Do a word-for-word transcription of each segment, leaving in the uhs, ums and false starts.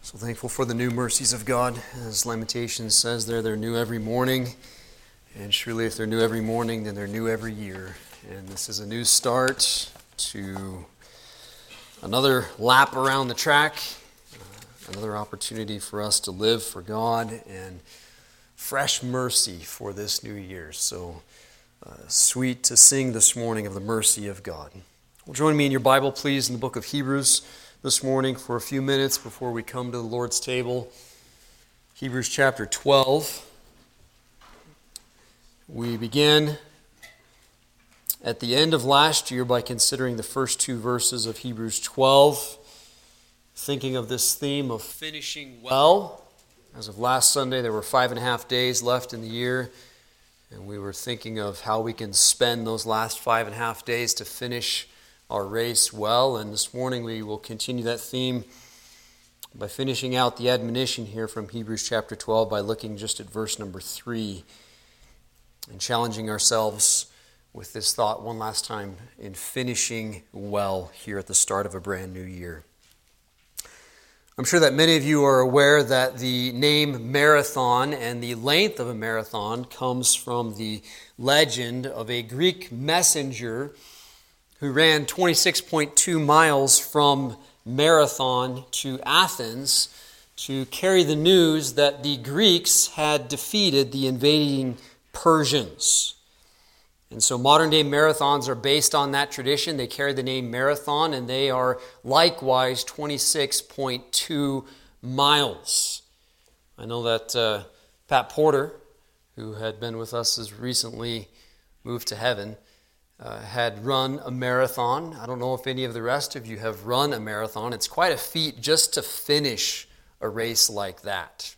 So thankful for the new mercies of God. As Lamentations says there, they're new every morning. And surely if they're new every morning, then they're new every year. And this is a new start to another lap around the track, uh, another opportunity for us to live for God and fresh mercy for this new year. So uh, sweet to sing this morning of the mercy of God. Well, join me in your Bible, please, in the book of Hebrews this morning for a few minutes before we come to the Lord's table. Hebrews chapter twelve. We began at the end of last year by considering the first two verses of Hebrews twelve, thinking of this theme of finishing well. As of last Sunday, there were five and a half days left in the year, and we were thinking of how we can spend those last five and a half days to finish our race well. And this morning we will continue that theme by finishing out the admonition here from Hebrews chapter twelve by looking just at verse number three and challenging ourselves with this thought one last time in finishing well here at the start of a brand new year. I'm sure that many of you are aware that the name marathon and the length of a marathon comes from the legend of a Greek messenger who ran twenty-six point two miles from Marathon to Athens to carry the news that the Greeks had defeated the invading Persians. And so modern-day marathons are based on that tradition. They carry the name marathon, and they are likewise twenty-six point two miles. I know that uh, Pat Porter, who had been with us as recently moved to heaven, Uh, had run a marathon. I don't know if any of the rest of you have run a marathon. It's quite a feat just to finish a race like that.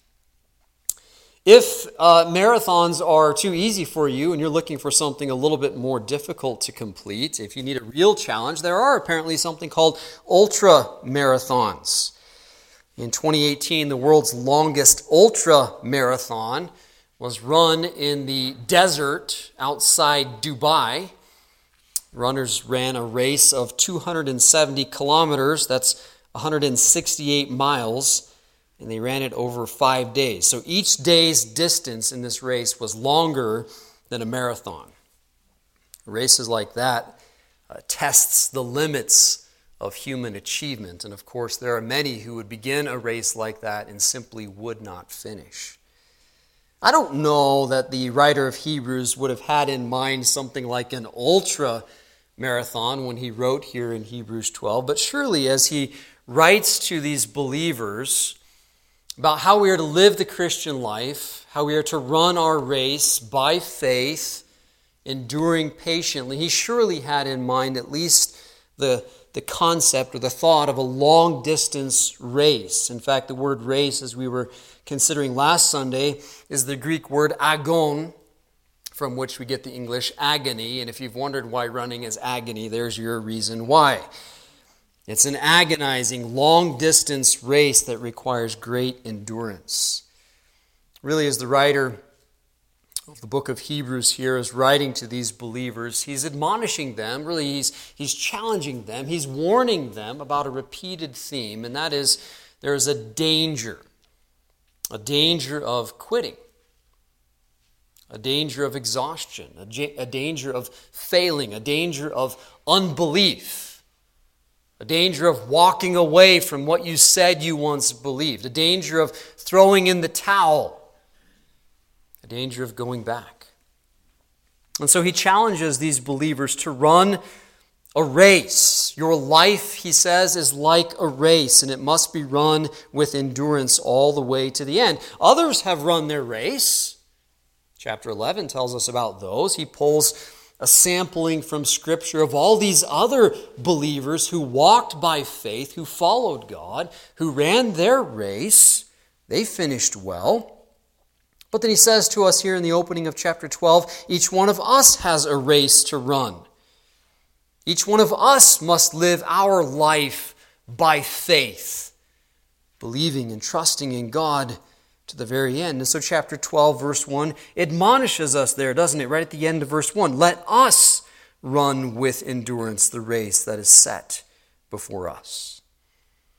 If uh, marathons are too easy for you and you're looking for something a little bit more difficult to complete, if you need a real challenge, there are apparently something called ultra marathons. In twenty eighteen, the world's longest ultra marathon was run in the desert outside Dubai. Runners ran a race of two hundred seventy kilometers, that's one hundred sixty-eight miles, and they ran it over five days. So each day's distance in this race was longer than a marathon. Races like that uh, tests the limits of human achievement, and of course there are many who would begin a race like that and simply would not finish. I don't know that the writer of Hebrews would have had in mind something like an ultra marathon when he wrote here in Hebrews twelve, but surely as he writes to these believers about how we are to live the Christian life, how we are to run our race by faith, enduring patiently, he surely had in mind at least the, the concept or the thought of a long-distance race. In fact, the word race, as we were considering last Sunday, is the Greek word agon, from which we get the English agony. And if you've wondered why running is agony, there's your reason why. It's an agonizing, long-distance race that requires great endurance. Really, as the writer of the book of Hebrews here is writing to these believers, he's admonishing them, really he's, he's challenging them, he's warning them about a repeated theme, and that is there is a danger, a danger of quitting, a danger of exhaustion, a, j- a danger of failing, a danger of unbelief, a danger of walking away from what you said you once believed, a danger of throwing in the towel, a danger of going back. And so he challenges these believers to run a race. Your life, he says, is like a race, and it must be run with endurance all the way to the end. Others have run their race. Chapter eleven tells us about those. He pulls a sampling from Scripture of all these other believers who walked by faith, who followed God, who ran their race. They finished well. But then he says to us here in the opening of chapter twelve, each one of us has a race to run. Each one of us must live our life by faith, believing and trusting in God to the very end. And so chapter twelve, verse one, admonishes us there, doesn't it? Right at the end of verse one. Let us run with endurance the race that is set before us.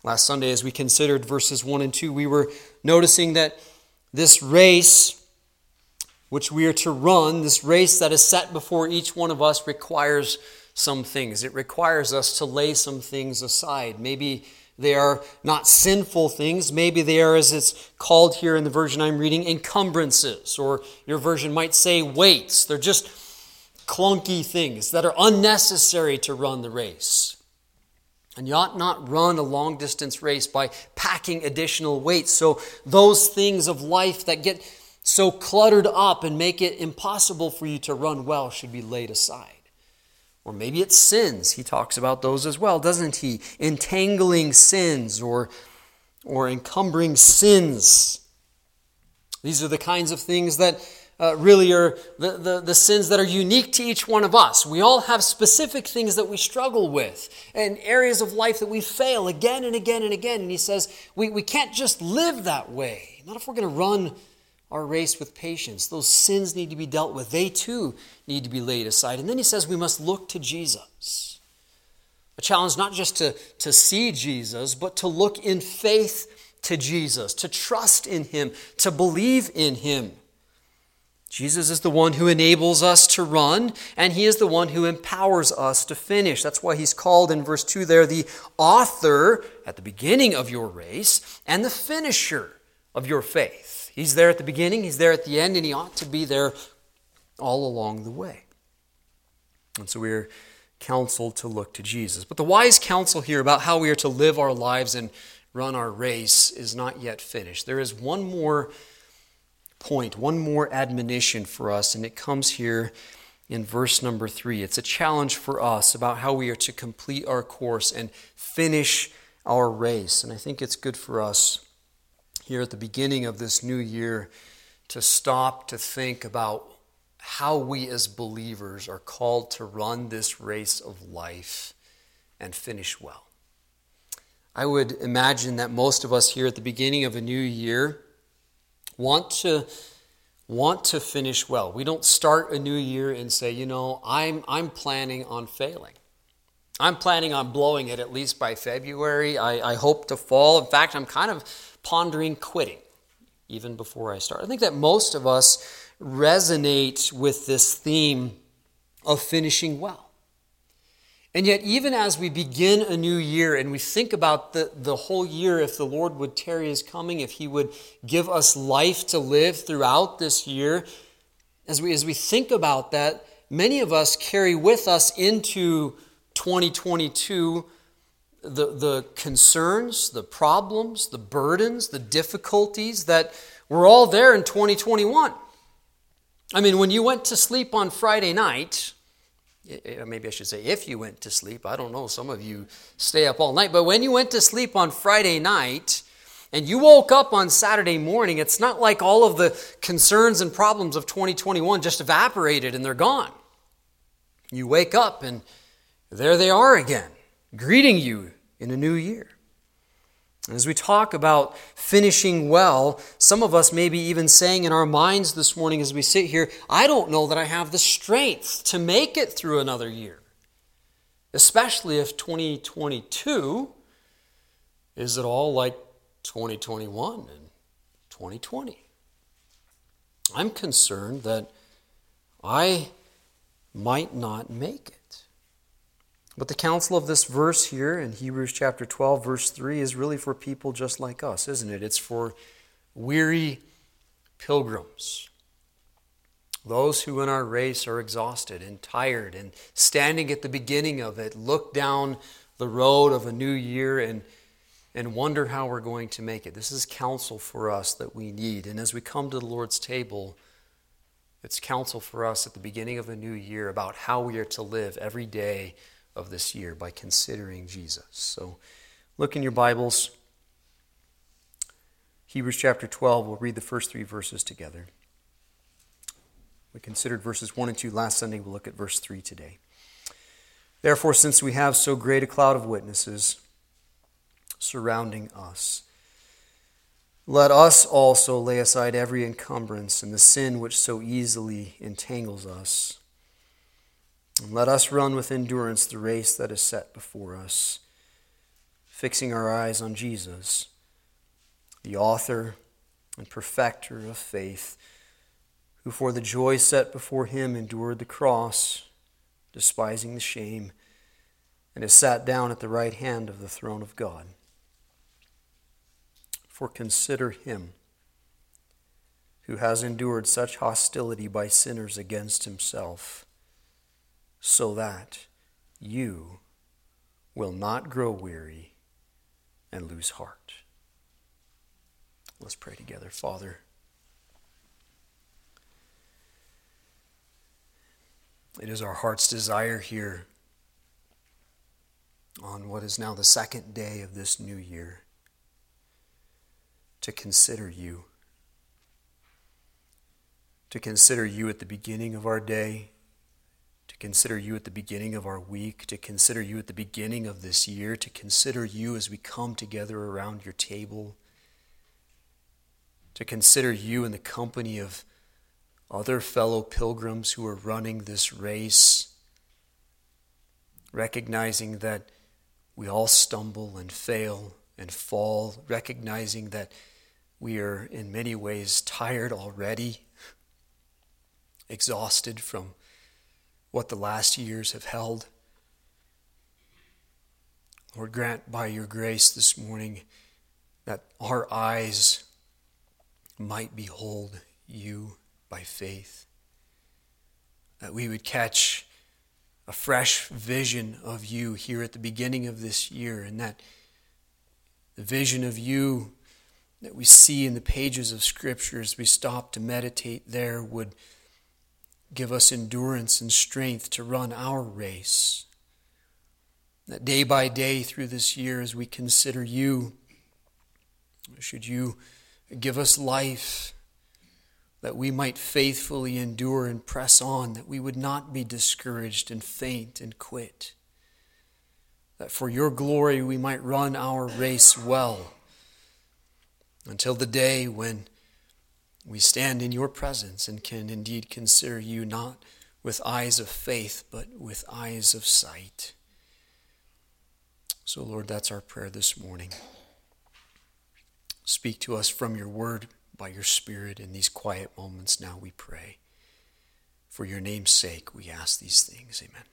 Last Sunday, as we considered verses one and two, we were noticing that this race which we are to run, this race that is set before each one of us, requires some things. It requires us to lay some things aside. Maybe they are not sinful things. Maybe they are, as it's called here in the version I'm reading, encumbrances. Or your version might say weights. They're just clunky things that are unnecessary to run the race. And you ought not run a long-distance race by packing additional weights. So those things of life that get so cluttered up and make it impossible for you to run well should be laid aside. Or maybe it's sins. He talks about those as well, doesn't he? Entangling sins or, or encumbering sins. These are the kinds of things that uh, really are the, the, the sins that are unique to each one of us. We all have specific things that we struggle with and areas of life that we fail again and again and again. And he says we, we can't just live that way. Not if we're going to run our race with patience. Those sins need to be dealt with. They too need to be laid aside. And then he says we must look to Jesus. A challenge not just to, to see Jesus, but to look in faith to Jesus, to trust in him, to believe in him. Jesus is the one who enables us to run, and he is the one who empowers us to finish. That's why he's called in verse two there the author at the beginning of your race and the finisher of your faith. He's there at the beginning, he's there at the end, and he ought to be there all along the way. And so we're counseled to look to Jesus. But the wise counsel here about how we are to live our lives and run our race is not yet finished. There is one more point, one more admonition for us, and it comes here in verse number three. It's a challenge for us about how we are to complete our course and finish our race. And I think it's good for us here at the beginning of this new year to stop to think about how we as believers are called to run this race of life and finish well. I would imagine that most of us here at the beginning of a new year want to want to finish well. We don't start a new year and say, you know, I'm I'm planning on failing. I'm planning on blowing it at least by February. I, I hope to fall. In fact, I'm kind of pondering quitting even before I start. I think that most of us resonate with this theme of finishing well. And yet, even as we begin a new year and we think about the, the whole year, if the Lord would tarry his coming, if he would give us life to live throughout this year, as we, as we think about that, many of us carry with us into twenty twenty-two the, the concerns, the problems, the burdens, the difficulties that were all there in twenty twenty-one. I mean, when you went to sleep on Friday night, maybe I should say if you went to sleep, I don't know, some of you stay up all night, but when you went to sleep on Friday night and you woke up on Saturday morning, it's not like all of the concerns and problems of twenty twenty-one just evaporated and they're gone. You wake up and there they are again, greeting you in a new year. And as we talk about finishing well, some of us may be even saying in our minds this morning as we sit here, I don't know that I have the strength to make it through another year. Especially if twenty twenty-two is at all like twenty twenty-one and twenty twenty. I'm concerned that I might not make it. But the counsel of this verse here in Hebrews chapter twelve, verse three, is really for people just like us, isn't it? It's for weary pilgrims. Those who in our race are exhausted and tired and standing at the beginning of it, look down the road of a new year and, and wonder how we're going to make it. This is counsel for us that we need. And as we come to the Lord's table, it's counsel for us at the beginning of a new year about how we are to live every day of this year by considering Jesus. So look in your Bibles. Hebrews chapter twelve, we'll read the first three verses together. We considered verses one and two last Sunday. We'll look at verse three today. Therefore, since we have so great a cloud of witnesses surrounding us, let us also lay aside every encumbrance and the sin which so easily entangles us. And let us run with endurance the race that is set before us, fixing our eyes on Jesus, the author and perfecter of faith, who for the joy set before him endured the cross, despising the shame, and has sat down at the right hand of the throne of God. For consider him who has endured such hostility by sinners against himself, so that you will not grow weary and lose heart. Let's pray together. Father, it is our heart's desire here on what is now the second day of this new year to consider you. To consider you at the beginning of our day, to consider you at the beginning of our week, to consider you at the beginning of this year, to consider you as we come together around your table, to consider you in the company of other fellow pilgrims who are running this race, recognizing that we all stumble and fail and fall, recognizing that we are in many ways tired already, exhausted from what the last years have held. Lord, grant by your grace this morning that our eyes might behold you by faith, that we would catch a fresh vision of you here at the beginning of this year, and that the vision of you that we see in the pages of Scripture as we stop to meditate there would give us endurance and strength to run our race. That day by day through this year as we consider you, should you give us life, that we might faithfully endure and press on, that we would not be discouraged and faint and quit. That for your glory we might run our race well until the day when we stand in your presence and can indeed consider you not with eyes of faith, but with eyes of sight. So, Lord, that's our prayer this morning. Speak to us from your word by your Spirit in these quiet moments now, we pray. For your name's sake, we ask these things. Amen.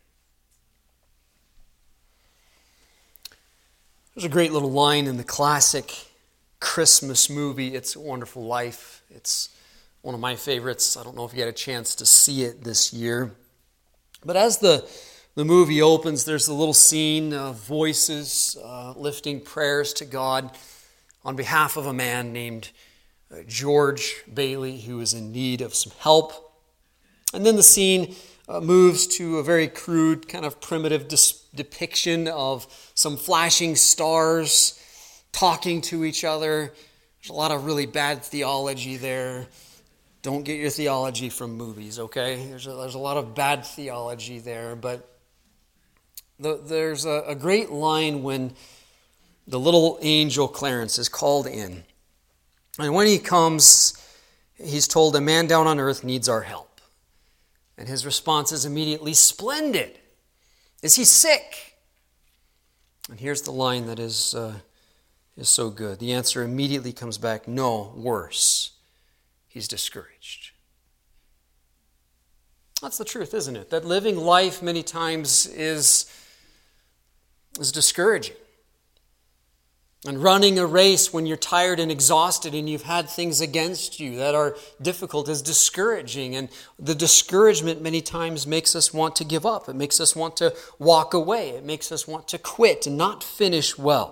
There's a great little line in the classic Christmas movie, It's a Wonderful Life. It's one of my favorites. I don't know if you had a chance to see it this year. But as the, the movie opens, there's a little scene of voices uh, lifting prayers to God on behalf of a man named uh, George Bailey, who is in need of some help. And then the scene uh, moves to a very crude, kind of primitive dis- depiction of some flashing stars talking to each other. There's a lot of really bad theology there. Don't get your theology from movies, okay? There's a, there's a lot of bad theology there, but the, there's a, a great line when the little angel Clarence is called in. And when he comes, he's told a man down on earth needs our help. And his response is immediately, "Splendid. Is he sick?" And here's the line that is... Uh, is so good. The answer immediately comes back, "No, worse. He's discouraged." That's the truth, isn't it? That living life many times is, is discouraging. And running a race when you're tired and exhausted and you've had things against you that are difficult is discouraging. And the discouragement many times makes us want to give up. It makes us want to walk away. It makes us want to quit and not finish well.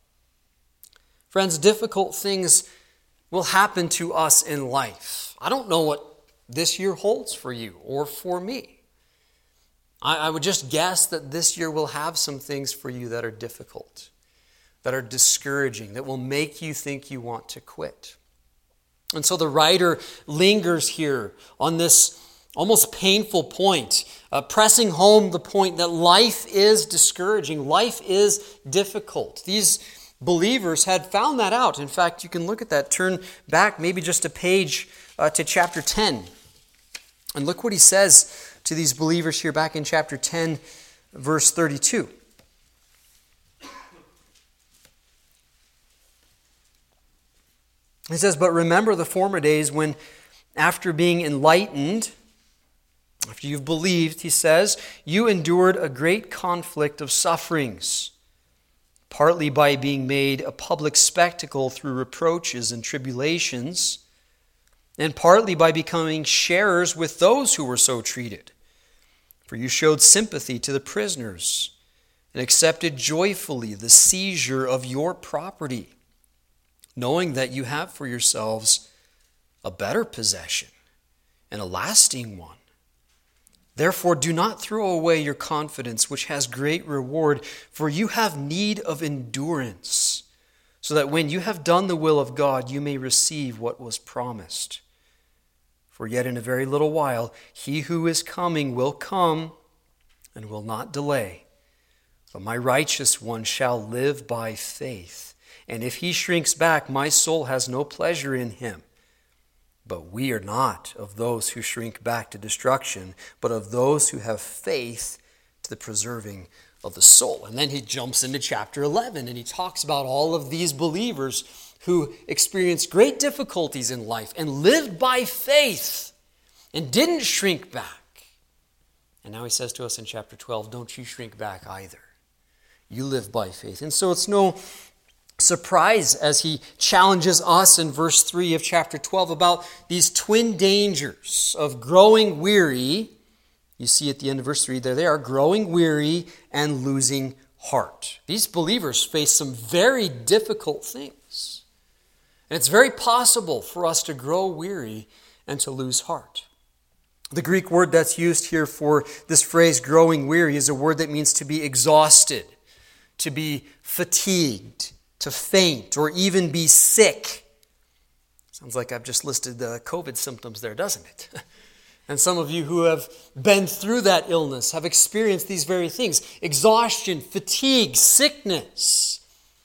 Friends, difficult things will happen to us in life. I don't know what this year holds for you or for me. I, I would just guess that this year will have some things for you that are difficult, that are discouraging, that will make you think you want to quit. And so the writer lingers here on this almost painful point, uh, pressing home the point that life is discouraging, life is difficult. These believers had found that out. In fact, you can look at that. Turn back maybe just a page uh, to chapter ten. And look what he says to these believers here back in chapter ten, verse thirty-two. He says, but remember the former days when, after being enlightened, after you've believed, he says, you endured a great conflict of sufferings, partly by being made a public spectacle through reproaches and tribulations, and partly by becoming sharers with those who were so treated. For you showed sympathy to the prisoners and accepted joyfully the seizure of your property, knowing that you have for yourselves a better possession and a lasting one. Therefore, do not throw away your confidence, which has great reward, for you have need of endurance, so that when you have done the will of God, you may receive what was promised. For yet in a very little while, he who is coming will come and will not delay. But my righteous one shall live by faith. And if he shrinks back, my soul has no pleasure in him. But we are not of those who shrink back to destruction, but of those who have faith to the preserving of the soul. And then he jumps into chapter eleven, and he talks about all of these believers who experienced great difficulties in life and lived by faith and didn't shrink back. And now he says to us in chapter twelve, don't you shrink back either. You live by faith. And so it's no surprise as he challenges us in verse three of chapter twelve about these twin dangers of growing weary. You see at the end of verse three, there they are, growing weary and losing heart. These believers face some very difficult things. And it's very possible for us to grow weary and to lose heart. The Greek word that's used here for this phrase, growing weary, is a word that means to be exhausted, to be fatigued, to faint, or even be sick. Sounds like I've just listed the COVID symptoms there, doesn't it? And some of you who have been through that illness have experienced these very things. Exhaustion, fatigue, sickness.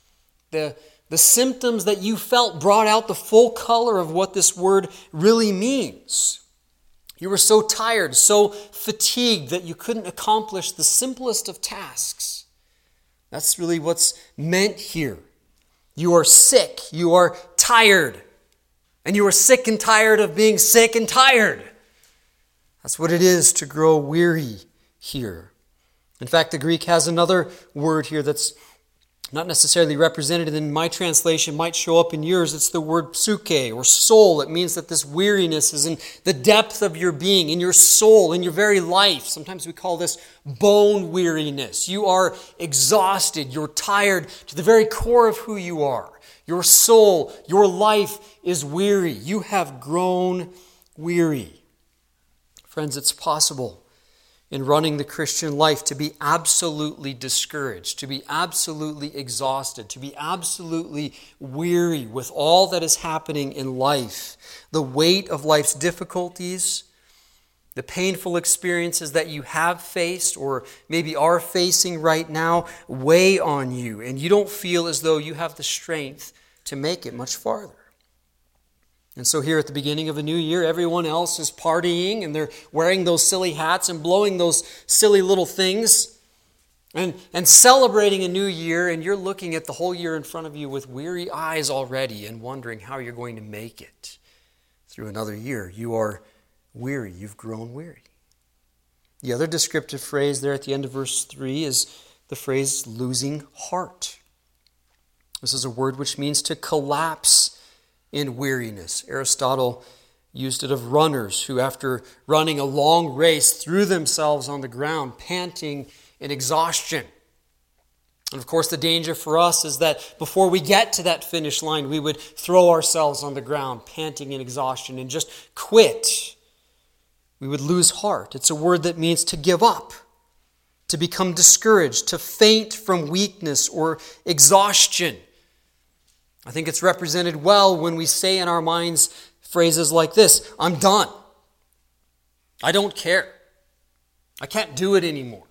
The, the symptoms that you felt brought out the full color of what this word really means. You were so tired, so fatigued that you couldn't accomplish the simplest of tasks. That's really what's meant here. You are sick, you are tired, and you are sick and tired of being sick and tired. That's what it is to grow weary here. In fact, the Greek has another word here that's not necessarily represented in my translation, might show up in yours. It's the word psyche or soul. It means that this weariness is in the depth of your being, in your soul, in your very life. Sometimes we call this bone weariness. You are exhausted. You're tired to the very core of who you are. Your soul, your life is weary. You have grown weary. Friends, it's possible in running the Christian life to be absolutely discouraged, to be absolutely exhausted, to be absolutely weary with all that is happening in life. The weight of life's difficulties, the painful experiences that you have faced or maybe are facing right now weigh on you, and you don't feel as though you have the strength to make it much farther. And so here at the beginning of a new year, everyone else is partying and they're wearing those silly hats and blowing those silly little things and, and celebrating a new year, and you're looking at the whole year in front of you with weary eyes already and wondering how you're going to make it through another year. You are weary. You've grown weary. The other descriptive phrase there at the end of verse three is the phrase losing heart. This is a word which means to collapse in weariness. Aristotle used it of runners who, after running a long race, threw themselves on the ground, panting in exhaustion. And of course, the danger for us is that before we get to that finish line, we would throw ourselves on the ground, panting in exhaustion, and just quit. We would lose heart. It's a word that means to give up, to become discouraged, to faint from weakness or exhaustion. I think it's represented well when we say in our minds phrases like this: I'm done. I don't care. I can't do it anymore.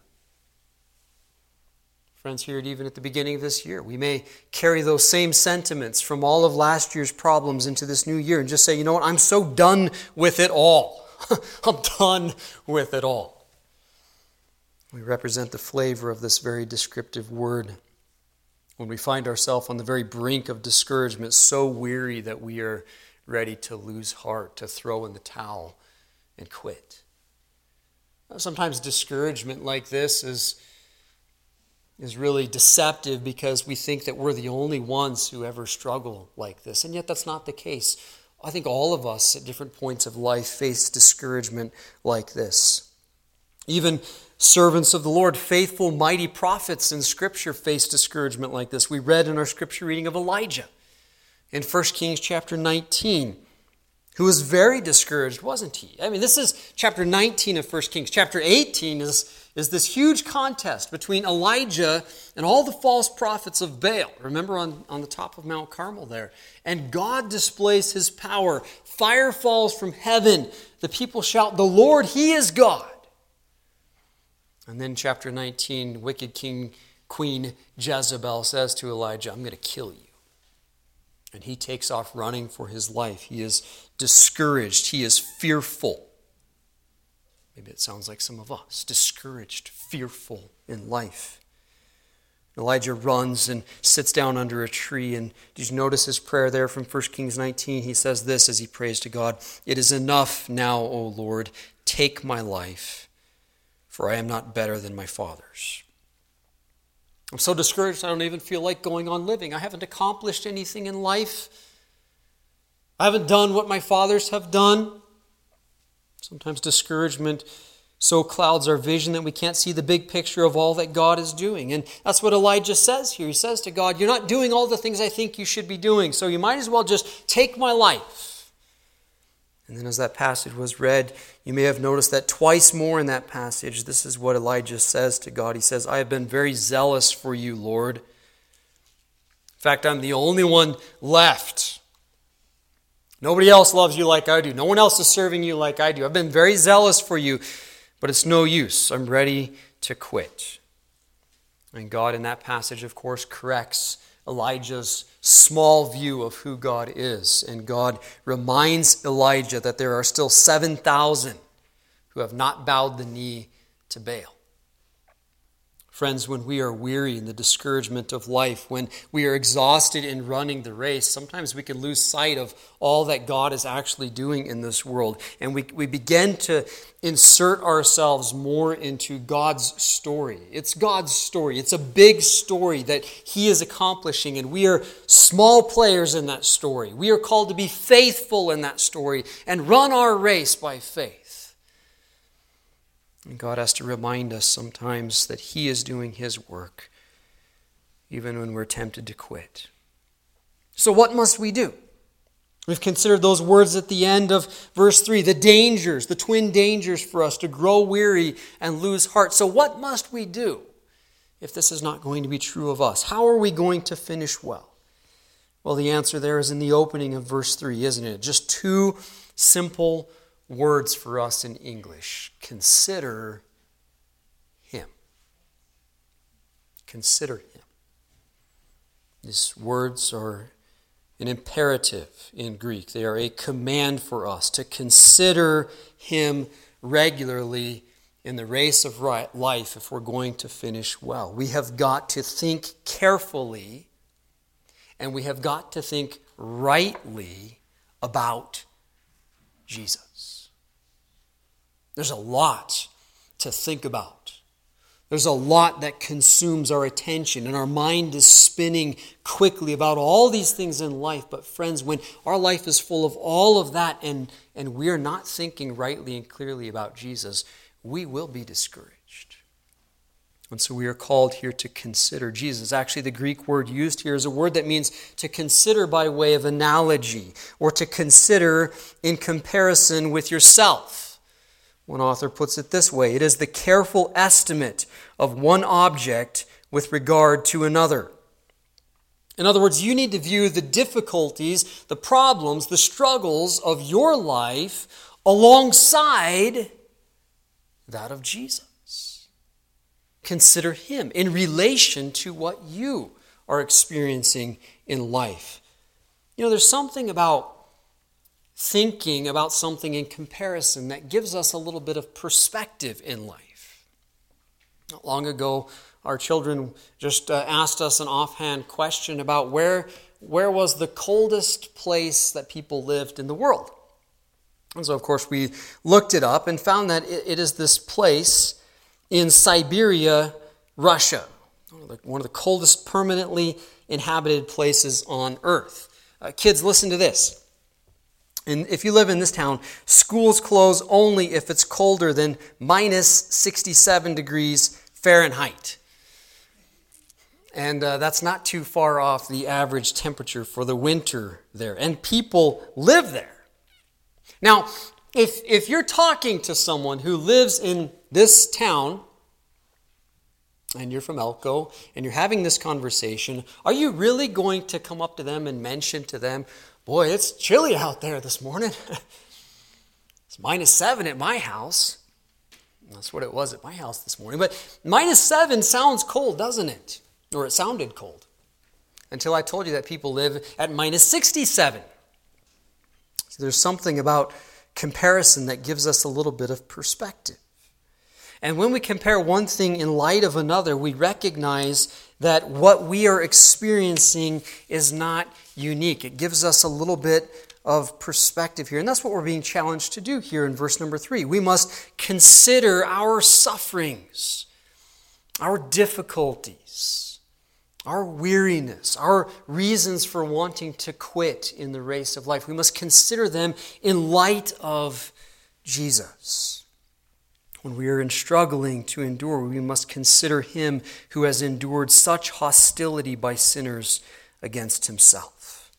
Friends, here even at the beginning of this year, we may carry those same sentiments from all of last year's problems into this new year and just say, you know what, I'm so done with it all. I'm done with it all. We represent the flavor of this very descriptive word. when we find ourselves on the very brink of discouragement, so weary that we are ready to lose heart, to throw in the towel and quit. Sometimes discouragement like this is, is really deceptive because we think that we're the only ones who ever struggle like this. And yet that's not the case. I think all of us at different points of life face discouragement like this. Even servants of the Lord, faithful, mighty prophets in Scripture face discouragement like this. We read in our Scripture reading of Elijah in First Kings chapter nineteen, who was very discouraged, wasn't he? I mean, this is chapter nineteen of First Kings. Chapter eighteen is, is this huge contest between Elijah and all the false prophets of Baal. Remember on, on the top of Mount Carmel there. And God displays his power. Fire falls from heaven. The people shout, "The Lord, he is God." And then chapter nineteen, wicked King Queen Jezebel says to Elijah, "I'm going to kill you." And he takes off running for his life. He is discouraged. He is fearful. Maybe it sounds like some of us. Discouraged, fearful in life. Elijah runs and sits down under a tree. And did you notice his prayer there from First Kings nineteen? He says this as he prays to God, "It is enough now, O Lord. Take my life, for I am not better than my fathers." I'm so discouraged I don't even feel like going on living. I haven't accomplished anything in life. I haven't done what my fathers have done. Sometimes discouragement so clouds our vision that we can't see the big picture of all that God is doing. And that's what Elijah says here. He says to God, "You're not doing all the things I think you should be doing, so you might as well just take my life." And then as that passage was read, you may have noticed that twice more in that passage, this is what Elijah says to God. He says, "I have been very zealous for you, Lord. In fact, I'm the only one left. Nobody else loves you like I do. No one else is serving you like I do. I've been very zealous for you, but it's no use. I'm ready to quit." And God in that passage, of course, corrects Elijah's small view of who God is. And God reminds Elijah that there are still seven thousand who have not bowed the knee to Baal. Friends, when we are weary in the discouragement of life, when we are exhausted in running the race, sometimes we can lose sight of all that God is actually doing in this world. And we, we begin to insert ourselves more into God's story. It's God's story. It's a big story that he is accomplishing, and we are small players in that story. We are called to be faithful in that story and run our race by faith. And God has to remind us sometimes that he is doing his work, even when we're tempted to quit. So what must we do? We've considered those words at the end of verse three, the dangers, the twin dangers for us to grow weary and lose heart. So what must we do if this is not going to be true of us? How are we going to finish well? Well, the answer there is in the opening of verse three, isn't it? Just two simple words for us in English. Consider him. Consider him. These words are an imperative in Greek. They are a command for us to consider him regularly in the race of life if we're going to finish well. We have got to think carefully, and we have got to think rightly about Jesus. There's a lot to think about. There's a lot that consumes our attention, and our mind is spinning quickly about all these things in life. But friends, when our life is full of all of that and, and we are not thinking rightly and clearly about Jesus, we will be discouraged. And so we are called here to consider Jesus. Actually, the Greek word used here is a word that means to consider by way of analogy, or to consider in comparison with yourself. One author puts it this way: it is the careful estimate of one object with regard to another. In other words, you need to view the difficulties, the problems, the struggles of your life alongside that of Jesus. Consider him in relation to what you are experiencing in life. You know, there's something about thinking about something in comparison that gives us a little bit of perspective in life. Not long ago, our children just uh, asked us an offhand question about where, where was the coldest place that people lived in the world. And so, of course, we looked it up and found that it, it is this place in Siberia, Russia. One of the, one of the coldest permanently inhabited places on earth. Uh, kids, listen to this. And if you live in this town, schools close only if it's colder than minus sixty-seven degrees Fahrenheit. And uh, that's not too far off the average temperature for the winter there. And people live there. Now, if, if you're talking to someone who lives in this town, and you're from Elko, and you're having this conversation, are you really going to come up to them and mention to them, boy, it's chilly out there this morning. It's minus seven at my house. That's what it was at my house this morning. But minus seven sounds cold, doesn't it? Or it sounded cold. Until I told you that people live at minus sixty-seven. So there's something about comparison that gives us a little bit of perspective. And when we compare one thing in light of another, we recognize that what we are experiencing is not unique. It gives us a little bit of perspective here. And that's what we're being challenged to do here in verse number three. We must consider our sufferings, our difficulties, our weariness, our reasons for wanting to quit in the race of life. We must consider them in light of Jesus. When we are in struggling to endure, we must consider him who has endured such hostility by sinners against himself.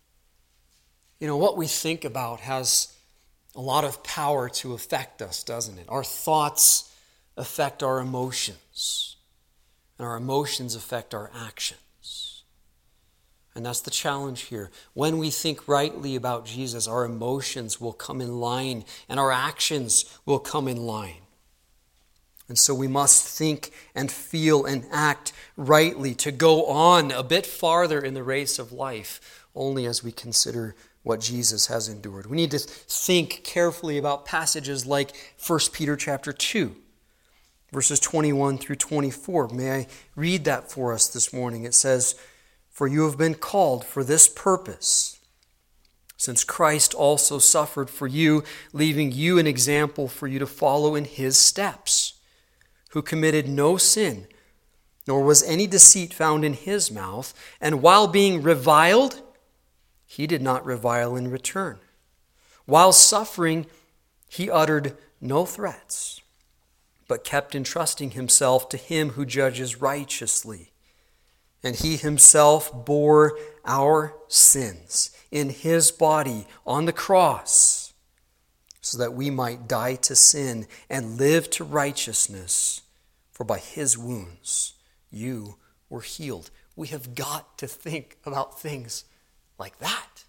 You know, what we think about has a lot of power to affect us, doesn't it? Our thoughts affect our emotions, and our emotions affect our actions. And that's the challenge here. When we think rightly about Jesus, our emotions will come in line, and our actions will come in line. And so we must think and feel and act rightly to go on a bit farther in the race of life, only as we consider what Jesus has endured. We need to think carefully about passages like First Peter chapter two, verses twenty-one through twenty-four. May I read that for us this morning? It says, "For you have been called for this purpose, since Christ also suffered for you, leaving you an example for you to follow in his steps, who committed no sin, nor was any deceit found in his mouth, and while being reviled, he did not revile in return. While suffering, he uttered no threats, but kept entrusting himself to him who judges righteously. And he himself bore our sins in his body on the cross, so that we might die to sin and live to righteousness. For by his wounds you were healed." We have got to think about things like that.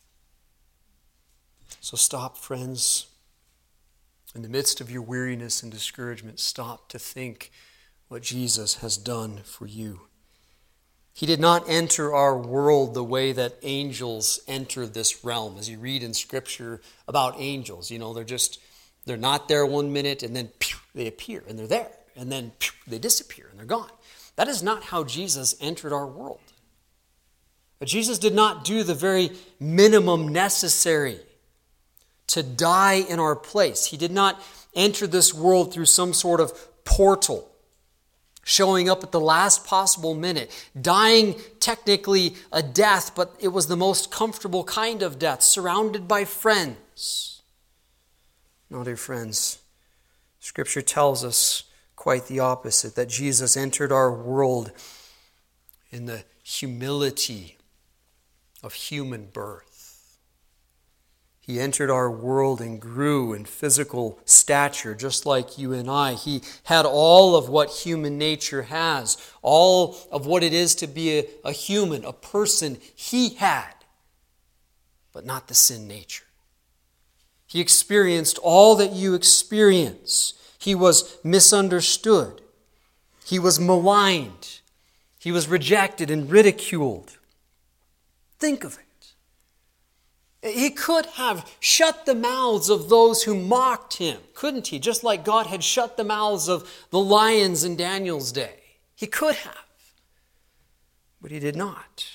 So stop, friends. In the midst of your weariness and discouragement, stop to think what Jesus has done for you. He did not enter our world the way that angels enter this realm. As you read in Scripture about angels, you know, they're just, they're not there one minute and then pew, they appear and they're there. And then pew, they disappear and they're gone. That is not how Jesus entered our world. But Jesus did not do the very minimum necessary to die in our place. He did not enter this world through some sort of portal, showing up at the last possible minute, dying technically a death, but it was the most comfortable kind of death, surrounded by friends. No, dear friends, Scripture tells us quite the opposite, that Jesus entered our world in the humility of human birth. He entered our world and grew in physical stature, just like you and I. He had all of what human nature has, all of what it is to be a, a human, a person. He had, but not the sin nature. He experienced all that you experience. He was misunderstood. He was maligned. He was rejected and ridiculed. Think of it. He could have shut the mouths of those who mocked him, couldn't he? Just like God had shut the mouths of the lions in Daniel's day. He could have, but he did not.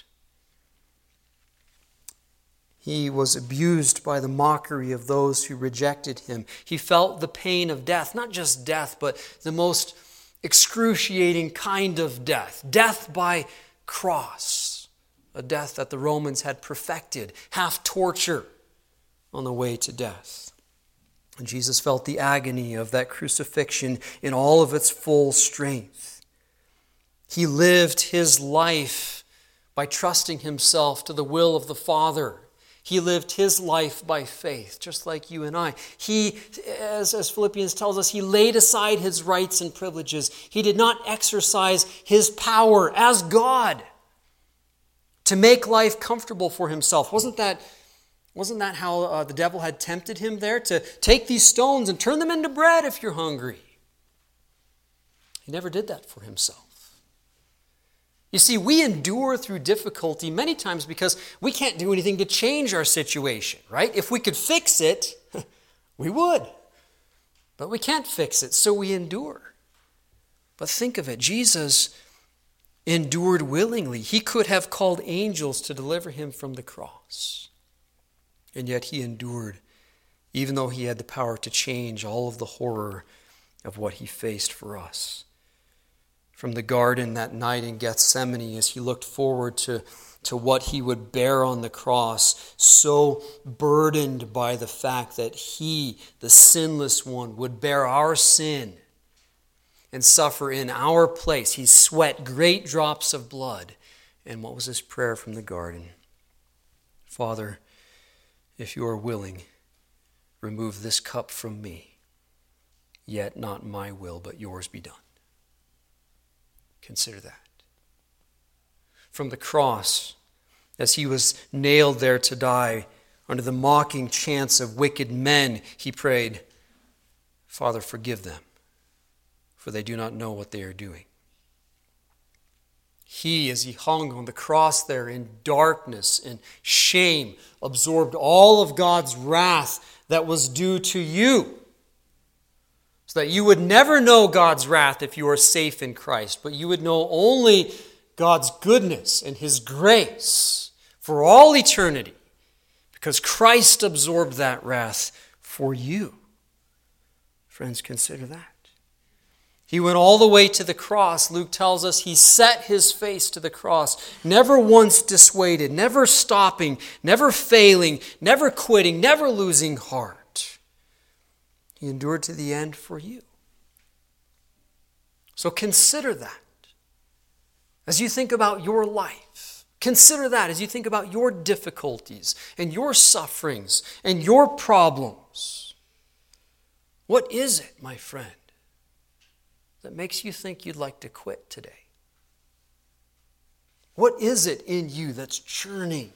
He was abused by the mockery of those who rejected him. He felt the pain of death, not just death, but the most excruciating kind of death. Death by cross, a death that the Romans had perfected, half torture on the way to death. And Jesus felt the agony of that crucifixion in all of its full strength. He lived his life by trusting himself to the will of the Father. He lived his life by faith, just like you and I. He, as, as Philippians tells us, he laid aside his rights and privileges. He did not exercise his power as God to make life comfortable for himself. Wasn't that, wasn't that how uh, the devil had tempted him there? To take these stones and turn them into bread if you're hungry. He never did that for himself. You see, we endure through difficulty many times because we can't do anything to change our situation, right? If we could fix it, we would. But we can't fix it, so we endure. But think of it, Jesus endured willingly. He could have called angels to deliver him from the cross. And yet he endured, even though he had the power to change all of the horror of what he faced for us. From the garden that night in Gethsemane, as he looked forward to, to what he would bear on the cross, so burdened by the fact that he, the sinless one, would bear our sin and suffer in our place. He sweat great drops of blood. And what was his prayer from the garden? Father, if you are willing, remove this cup from me, yet not my will, but yours be done. Consider that. From the cross, as he was nailed there to die, under the mocking chants of wicked men, he prayed, Father, forgive them, for they do not know what they are doing. He, as he hung on the cross there in darkness and shame, absorbed all of God's wrath that was due to you, so that you would never know God's wrath if you are safe in Christ, but you would know only God's goodness and his grace for all eternity, because Christ absorbed that wrath for you. Friends, consider that. He went all the way to the cross. Luke tells us he set his face to the cross, never once dissuaded, never stopping, never failing, never quitting, never losing heart. He endured to the end for you. So consider that as you think about your life. Consider that as you think about your difficulties and your sufferings and your problems. What is it, my friend, that makes you think you'd like to quit today? What is it in you that's churning,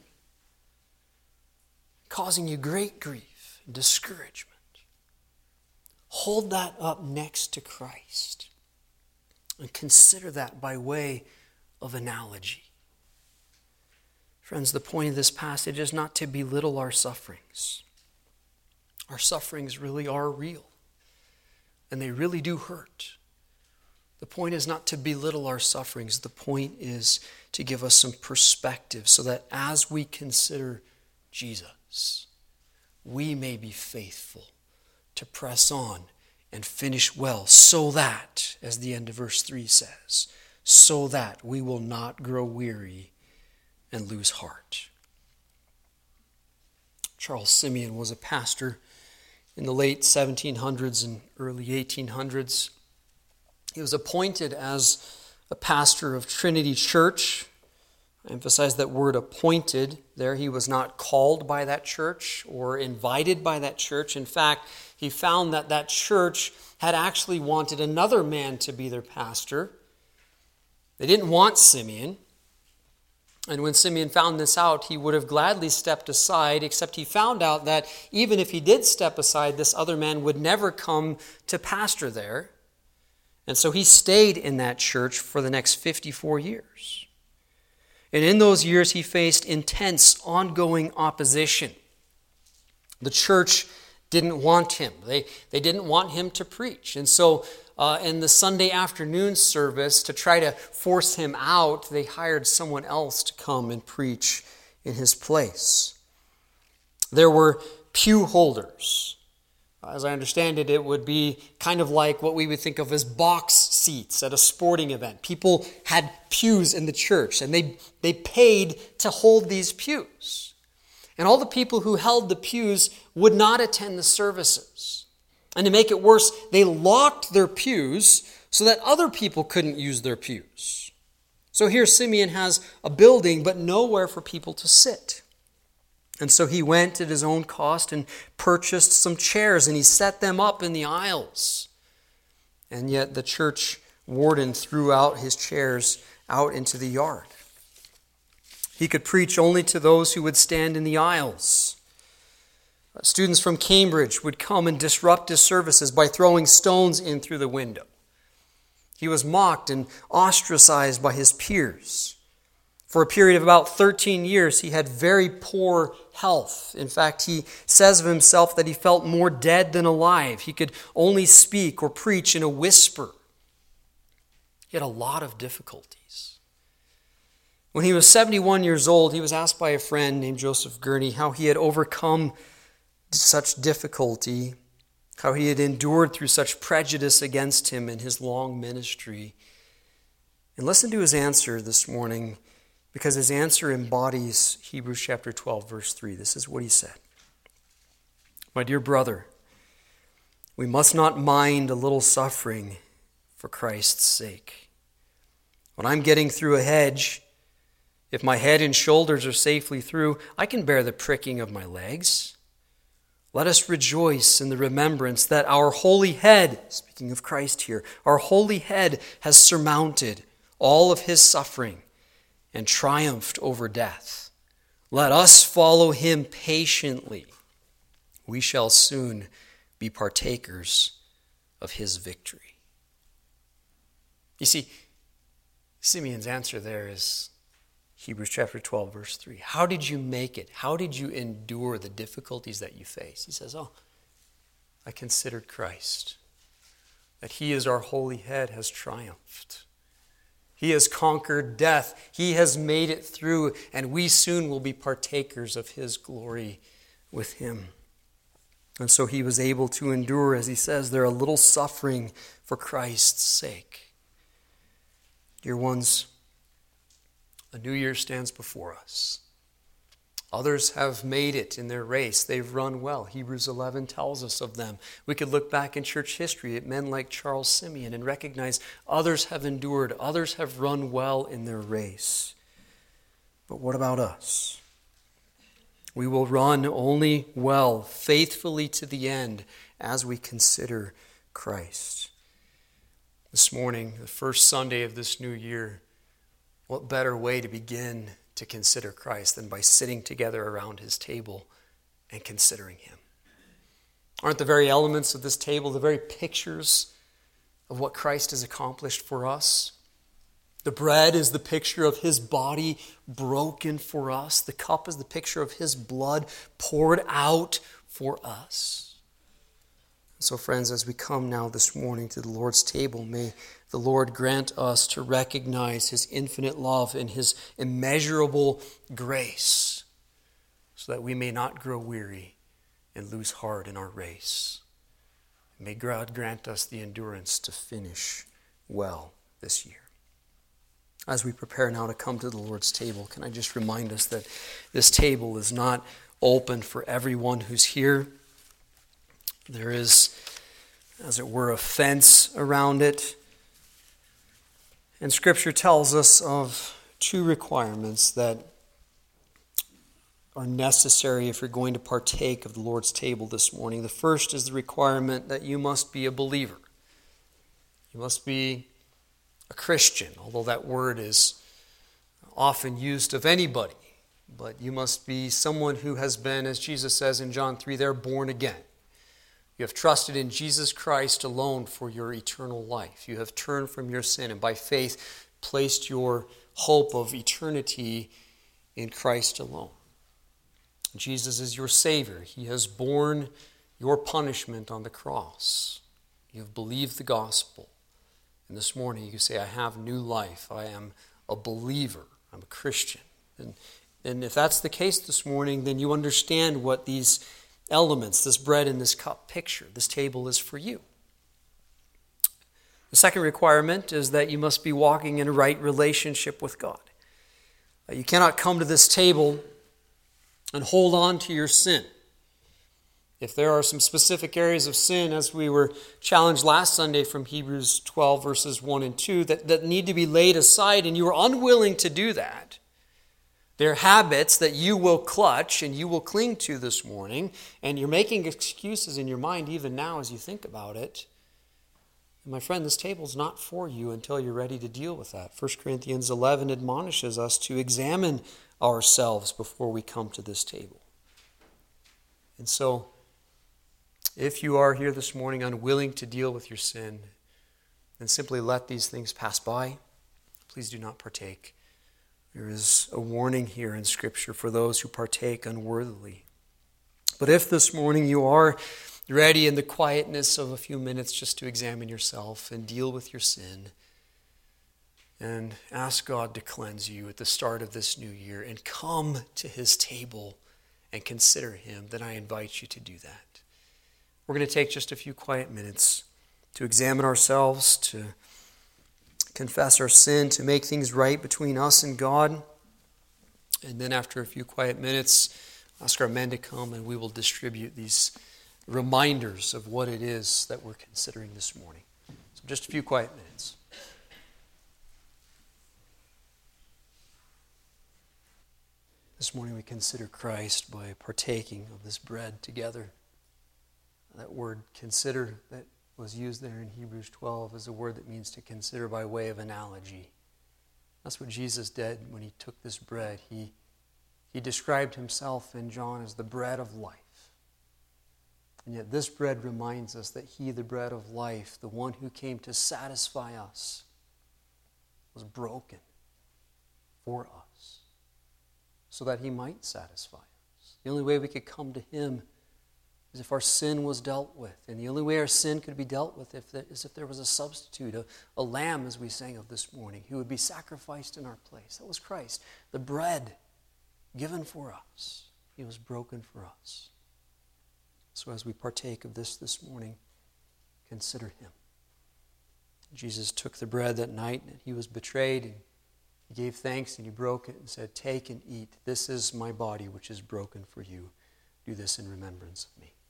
causing you great grief and discouragement? Hold that up next to Christ and consider that by way of analogy. Friends, the point of this passage is not to belittle our sufferings. Our sufferings really are real, and they really do hurt. The point is not to belittle our sufferings. The point is to give us some perspective so that as we consider Jesus, we may be faithful to press on and finish well, so that, as the end of verse three says, so that we will not grow weary and lose heart. Charles Simeon was a pastor in the late seventeen hundreds and early eighteen hundreds. He was appointed as a pastor of Trinity Church. I emphasize that word appointed there. He was not called by that church or invited by that church. In fact, he found that that church had actually wanted another man to be their pastor. They didn't want Simeon. And when Simeon found this out, he would have gladly stepped aside, except he found out that even if he did step aside, this other man would never come to pastor there. And so he stayed in that church for the next fifty-four years. And in those years, he faced intense, ongoing opposition. The church didn't want him. They, they didn't want him to preach. And so uh, in the Sunday afternoon service, to try to force him out, they hired someone else to come and preach in his place. There were pew holders. As I understand it, it would be kind of like what we would think of as box seats at a sporting event. People had pews in the church, and they, they paid to hold these pews. And all the people who held the pews would not attend the services. And to make it worse, they locked their pews so that other people couldn't use their pews. So here Simeon has a building, but nowhere for people to sit. And so he went at his own cost and purchased some chairs, and he set them up in the aisles. And yet the church warden threw out his chairs out into the yard. He could preach only to those who would stand in the aisles. Students from Cambridge would come and disrupt his services by throwing stones in through the window. He was mocked and ostracized by his peers. For a period of about thirteen years, he had very poor health. In fact, he says of himself that he felt more dead than alive. He could only speak or preach in a whisper. He had a lot of difficulties. When he was seventy-one years old, he was asked by a friend named Joseph Gurney how he had overcome such difficulty, how he had endured through such prejudice against him in his long ministry. And listen to his answer this morning, because his answer embodies Hebrews chapter twelve, verse three. This is what he said. My dear brother, we must not mind a little suffering for Christ's sake. When I'm getting through a hedge, if my head and shoulders are safely through, I can bear the pricking of my legs. Let us rejoice in the remembrance that our holy head, speaking of Christ here, our holy head has surmounted all of his suffering and triumphed over death. Let us follow him patiently. We shall soon be partakers of his victory. You see, Simeon's answer there is Hebrews chapter twelve, verse three. How did you make it? How did you endure the difficulties that you face? He says, oh, I considered Christ, that he is our holy head, has triumphed. He has conquered death. He has made it through, and we soon will be partakers of his glory with him. And so he was able to endure, as he says, there a little suffering for Christ's sake. Dear ones, a new year stands before us. Others have made it in their race. They've run well. Hebrews eleven tells us of them. We could look back in church history at men like Charles Simeon and recognize others have endured. Others have run well in their race. But what about us? We will run only well, faithfully to the end, as we consider Christ. This morning, the first Sunday of this new year, what better way to begin to consider Christ than by sitting together around his table and considering him? Aren't the very elements of this table the very pictures of what Christ has accomplished for us? The bread is the picture of his body broken for us. The cup is the picture of his blood poured out for us. So friends, as we come now this morning to the Lord's table, may the Lord grant us to recognize his infinite love and his immeasurable grace, so that we may not grow weary and lose heart in our race. May God grant us the endurance to finish well this year. As we prepare now to come to the Lord's table, can I just remind us that this table is not open for everyone who's here. There is, as it were, a fence around it. And Scripture tells us of two requirements that are necessary if you're going to partake of the Lord's table this morning. The first is the requirement that you must be a believer. You must be a Christian, although that word is often used of anybody. But you must be someone who has been, as Jesus says in John three, they're born again. You have trusted in Jesus Christ alone for your eternal life. You have turned from your sin and by faith placed your hope of eternity in Christ alone. Jesus is your Savior. He has borne your punishment on the cross. You have believed the gospel. And this morning you can say, I have new life. I am a believer. I'm a Christian. And, and if that's the case this morning, then you understand what these elements, this bread and this cup picture. This table is for you. The second requirement is that you must be walking in a right relationship with God. You cannot come to this table and hold on to your sin. If there are some specific areas of sin, as we were challenged last Sunday from Hebrews twelve, verses one and two, that, that need to be laid aside, and you are unwilling to do that, they're habits that you will clutch and you will cling to this morning, and you're making excuses in your mind even now as you think about it. And my friend, this table is not for you until you're ready to deal with that. First Corinthians eleven admonishes us to examine ourselves before we come to this table. And so, if you are here this morning unwilling to deal with your sin, then simply let these things pass by. Please do not partake. There is a warning here in Scripture for those who partake unworthily. But if this morning you are ready in the quietness of a few minutes just to examine yourself and deal with your sin and ask God to cleanse you at the start of this new year and come to His table and consider Him, then I invite you to do that. We're going to take just a few quiet minutes to examine ourselves, to confess our sin, to make things right between us and God. And then after a few quiet minutes, ask our men to come and we will distribute these reminders of what it is that we're considering this morning. So just a few quiet minutes. This morning we consider Christ by partaking of this bread together. That word consider that was used there in Hebrews twelve is a word that means to consider by way of analogy. That's what Jesus did when He took this bread. He, he described Himself in John as the bread of life. And yet this bread reminds us that He, the bread of life, the one who came to satisfy us, was broken for us so that He might satisfy us. The only way we could come to Him is if our sin was dealt with. And the only way our sin could be dealt with if there, is if there was a substitute, a, a lamb, as we sang of this morning, who would be sacrificed in our place. That was Christ, the bread given for us. He was broken for us. So as we partake of this this morning, consider Him. Jesus took the bread that night and He was betrayed, and He gave thanks and He broke it and said, "Take and eat. This is my body which is broken for you. Do this in remembrance of me."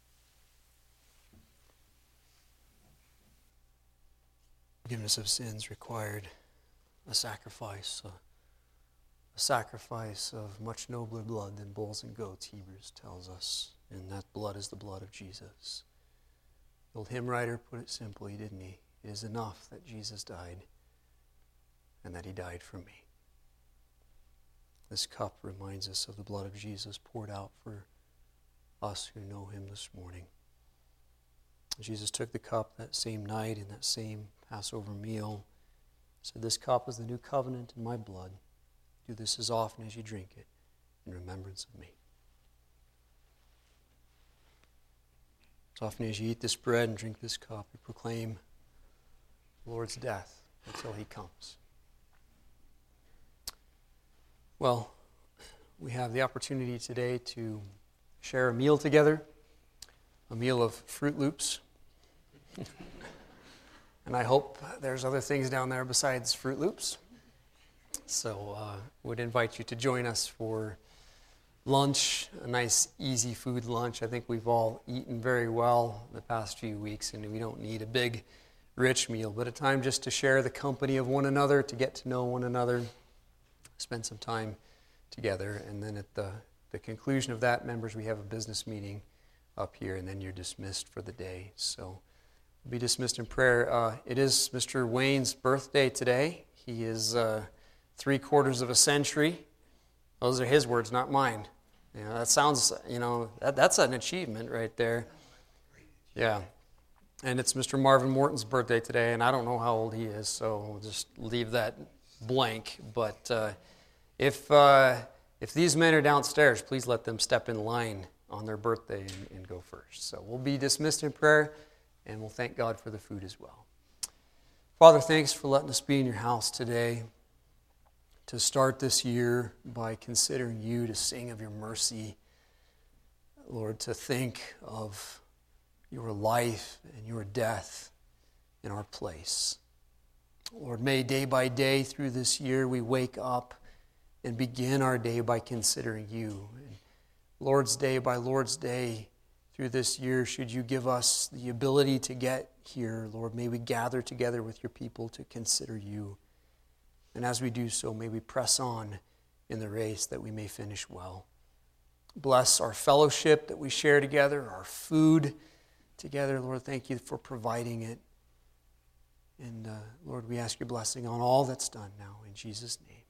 Forgiveness of sins required a sacrifice, a, a sacrifice of much nobler blood than bulls and goats, Hebrews tells us. And that blood is the blood of Jesus. The old hymn writer put it simply, didn't he? It is enough that Jesus died and that He died for me. This cup reminds us of the blood of Jesus poured out for us who know Him this morning. Jesus took the cup that same night in that same Passover meal. Said, "This cup is the new covenant in my blood. Do this as often as you drink it in remembrance of me." As often as you eat this bread and drink this cup, you proclaim the Lord's death until He comes. Well, we have the opportunity today to share a meal together, a meal of Fruit Loops. And I hope there's other things down there besides Fruit Loops. So I uh, would invite you to join us for lunch, a nice, easy food lunch. I think we've all eaten very well the past few weeks, and we don't need a big, rich meal, but a time just to share the company of one another, to get to know one another, spend some time together, and then at the, the conclusion of that, members, we have a business meeting up here, and then you're dismissed for the day. So we'll be dismissed in prayer. Uh, it is Mister Wayne's birthday today. He is uh, three quarters of a century. Those are his words, not mine. You know, that sounds, you know, that, that's an achievement right there. Yeah. And it's Mister Marvin Morton's birthday today, and I don't know how old he is, so we'll just leave that blank. But uh, if uh, if these men are downstairs, please let them step in line on their birthday and, and go first. So we'll be dismissed in prayer, and we'll thank God for the food as well. Father, thanks for letting us be in your house today to start this year by considering you, to sing of your mercy. Lord, to think of your life and your death in our place. Lord, may day by day through this year we wake up and begin our day by considering you. And Lord's Day by Lord's Day through this year, should you give us the ability to get here, Lord, may we gather together with your people to consider you. And as we do so, may we press on in the race that we may finish well. Bless our fellowship that we share together, our food together. Lord, thank you for providing it. And uh, Lord, we ask your blessing on all that's done now in Jesus' name.